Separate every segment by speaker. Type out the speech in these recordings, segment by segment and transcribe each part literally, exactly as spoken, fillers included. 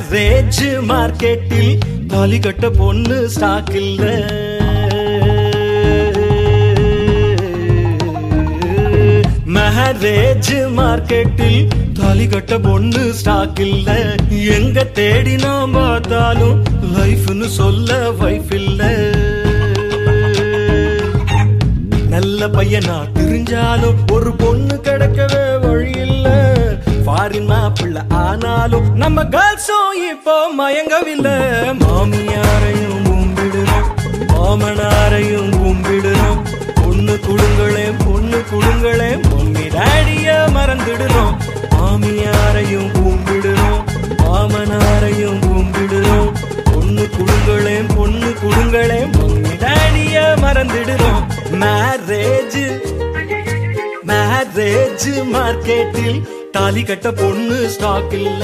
Speaker 1: Marriage மார்க்கெட்டில் தாலி கட்ட பொண்ணு ஸ்டாக் இல்ல. மேரேஜ் மார்க்கெட்டில் தாலி கட்ட பொண்ணு ஸ்டாக் இல்ல. எங்க தேடி நாம் பார்த்தாலும் லைஃப்னு சொல்ல வைஃப் இல்ல. நல்ல பையனா தெரிஞ்சாலும் ஒரு பொண்ணு கிடைக்கவே வழி இல்ல. ஃபாரின் மாப்பிள்ள ஆனாலும் நம்ம கேர்ள்ஸும் இப்போ மயங்கவில்லை. மாமியாரையும் கும்பிடுறோம், மாமனாரையும் கும்பிடுறோம். பொண்ணு குடுங்களே பொண்ணு குடுங்களே மம்மி டாடிய மறந்துடுறோம். மாமியாரையும் கும்பிடுறோம், மாமனாரையும் கும்பிடுறோம். பொண்ணு குடுங்களே பொண்ணு குடுங்களே மம்மி டாடிய மறந்துடுறோம். மேரேஜ் மேரேஜ் மார்க்கெட்டில் தாலி கட்ட பொண்ணு ஸ்டாக் இல்ல.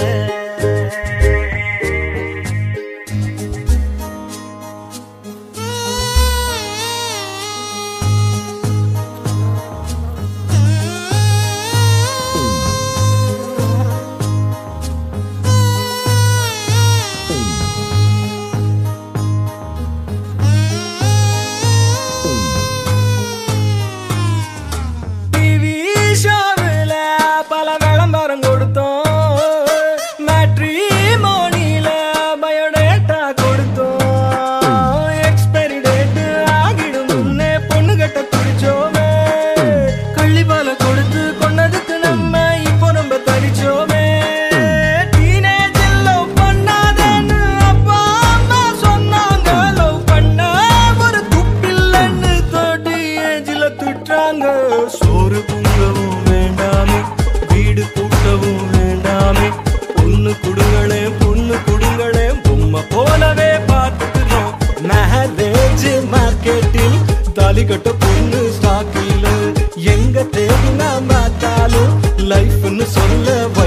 Speaker 1: சோறு பொங்கவும் வேண்டாமே, வீடு கூட்டவும் வேண்டாமே. பொண்ணு குடுங்களே பொண்ணு குடுங்களே பொம்மை போலவே பார்த்துக்கிறோம். மேரேஜ் மார்க்கெட்டில் தாலி கட்ட பொண்ணு ஸ்டாக் இல்ல. எங்க தேடி நாம் பார்த்தாலும் லைஃப்னு சொல்ல